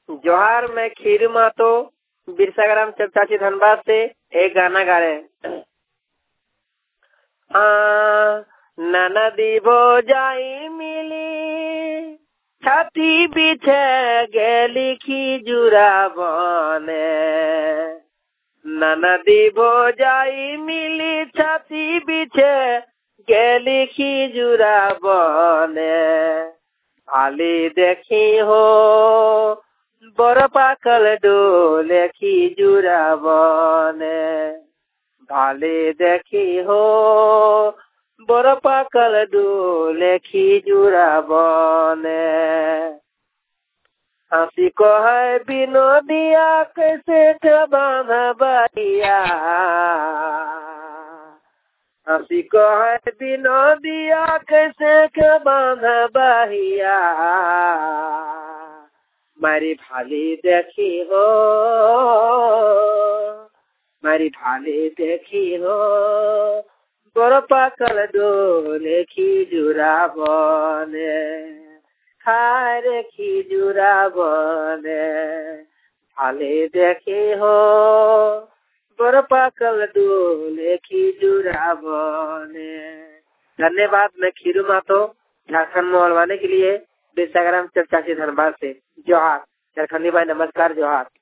जोहार, मैं खीरू मातो बिरसा ग्राम चाची धनबाद से एक गाना गा रहे हैं। ननदी भौजाई मिली छाती बिछे गेली खिजुरा बने। ननदी भौजाई मिली छाती बिछे गेली खिजुरा बने। आली देखी हो बड़ पाकल डोले खिजुरा बने। भाले देखी हो बड़ पाकल डोले खिजुरा बने। हंसी को है बिनोदिया कैसे बांधबैया। हंसी को है बिनोदिया कैसे बांधबैया। मारी भाली देखी हो, मारी भाली देखी हो बड़ पाकल डोले खिजुरा बने। खाए खिजुरा बने। भाले देखी हो बड़ पाकल डोले खिजुरा बने। धन्यवाद। मैं खीरू मातो झारखंड में बोलवाने के लिए बिरसा ग्राम चाची धनबाद से। जोहार झारखंडी भाई, नमस्कार, जोहार।